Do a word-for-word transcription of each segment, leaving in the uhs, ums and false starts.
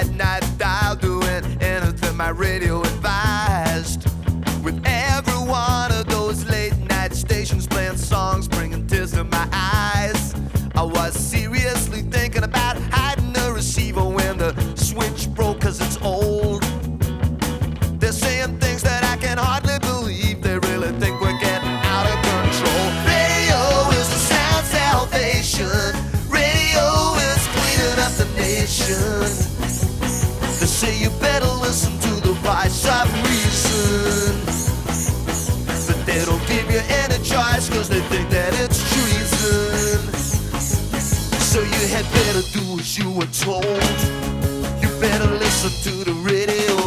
late night dial, doing anything my radio advised. With every one of those late night stations playing songs, bringing tears to my eyes, I was seriously thinking about hiding the receiver when the switch broke, cause it's old. They're saying things that I can hardly believe. They really think we're getting out of control. Radio is the sound salvation. Radio is cleaning up the nation. They say you better listen to the voice of reason, but they don't give you any choice, cause they think that it's treason. So you had better do as you were told. You better listen to the radio.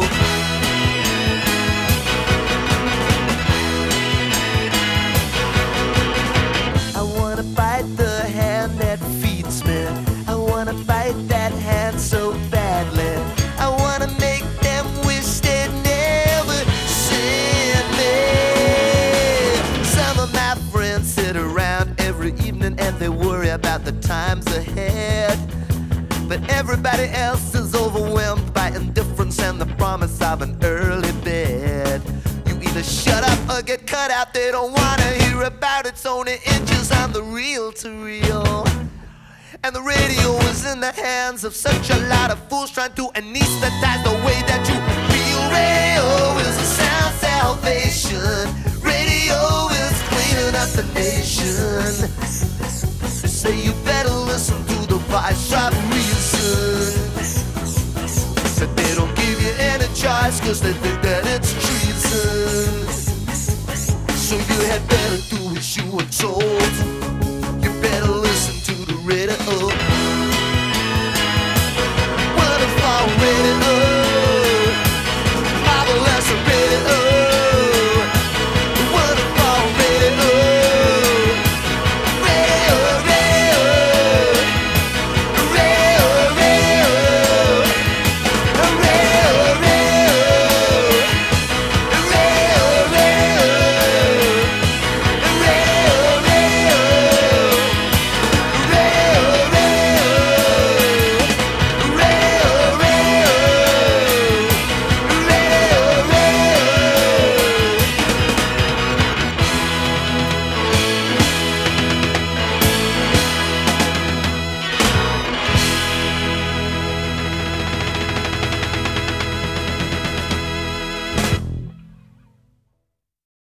I wanna bite the hand that feeds me. I wanna bite that hand so badly. I wanna make them wish they'd never seen me. Some of my friends sit around every evening and they worry about the times ahead, but everybody else is overwhelmed by indifference and the promise of an early bed. You either shut up or get cut out. They don't wanna hear about it's only inches on the reel to reel. And the radio is in the hands of such a lot of fools trying to anesthetize the way that you feel. Radio is a sound salvation. Radio is cleaning up the nation. They say you better listen to the voice of reason, but they don't give you any choice, cause they think that it's treason. So you had better do as you were told.